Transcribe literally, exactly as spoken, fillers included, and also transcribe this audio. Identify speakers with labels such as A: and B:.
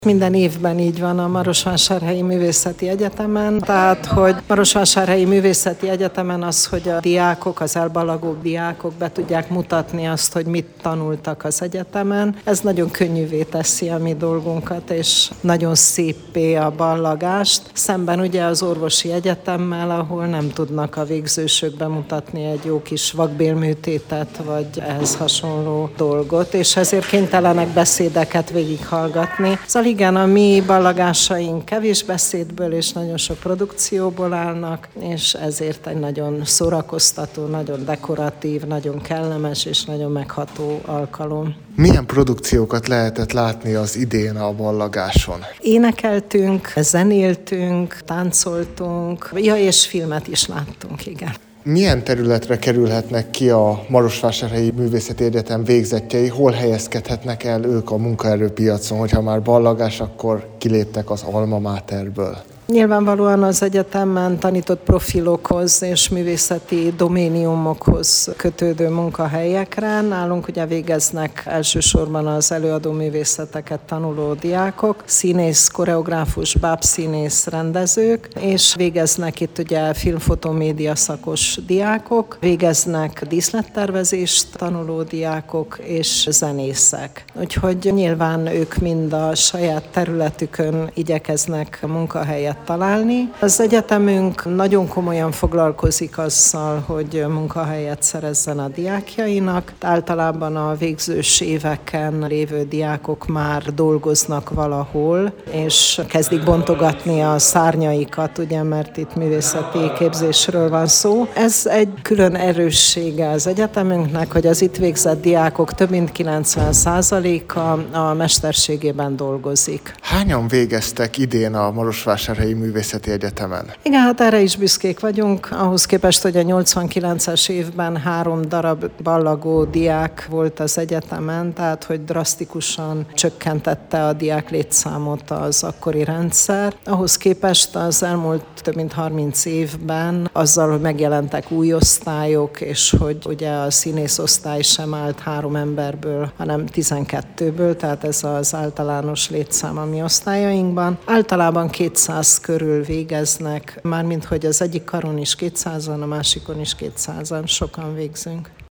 A: Minden évben így van a Marosvásárhelyi Művészeti Egyetemen, tehát hogy Marosvásárhelyi Művészeti Egyetemen az, hogy a diákok, az elballagóbb diákok be tudják mutatni azt, hogy mit tanultak az egyetemen. Ez nagyon könnyűvé teszi a mi dolgunkat, és nagyon széppé a ballagást. Szemben ugye az orvosi egyetemmel, ahol nem tudnak a végzősök bemutatni egy jó kis vakbélműtétet, vagy ehhez hasonló dolgot, és ezért kénytelenek beszédeket végighallgatni. Szóval igen, a mi ballagásaink kevés beszédből és nagyon sok produkcióból állnak, és ezért egy nagyon szórakoztató, nagyon dekoratív, nagyon kellemes és nagyon megható alkalom.
B: Milyen produkciókat lehetett látni az idén a ballagáson?
A: Énekeltünk, zenéltünk, táncoltunk, ja, és filmet is láttunk, igen.
B: Milyen területre kerülhetnek ki a Marosvásárhelyi Művészeti Egyetem végzettjei? Hol helyezkedhetnek el ők a munkaerőpiacon, hogyha már ballagás, akkor kiléptek az alma materből?
A: Nyilvánvalóan az egyetemen tanított profilokhoz és művészeti doméniumokhoz kötődő munkahelyekre. Nálunk ugye végeznek elsősorban az előadó művészeteket tanuló diákok, színész, koreográfus, bábszínész, rendezők, és végeznek itt ugye film-fotomédia szakos diákok, végeznek díszlettervezést tanuló diákok és zenészek. Úgyhogy nyilván ők mind a saját területükön igyekeznek munkahelyet találni. Az egyetemünk nagyon komolyan foglalkozik azzal, hogy munkahelyet szerezzen a diákjainak. Általában a végzős éveken lévő diákok már dolgoznak valahol, és kezdik bontogatni a szárnyaikat, ugye, mert itt művészeti képzésről van szó. Ez egy külön erőssége az egyetemünknek, hogy az itt végzett diákok több mint kilencven százaléka a mesterségében dolgozik.
B: Hányan végeztek idén a Marosvásárhelyi Művészeti Egyetemen?
A: Igen, hát erre is büszkék vagyunk. Ahhoz képest, hogy a nyolcvankilences évben három darab ballagó diák volt az egyetemen, tehát hogy drasztikusan csökkentette a diák létszámot az akkori rendszer. Ahhoz képest az elmúlt több mint harminc évben azzal, hogy megjelentek új osztályok, és hogy ugye a színészosztály sem állt három emberből, hanem tizenkettőből, tehát ez az általános létszám a mi osztályainkban. Általában kétszáz körül végeznek, mármint hogy az egyik karon is kétszázan, a másikon is kétszázan, sokan végzünk.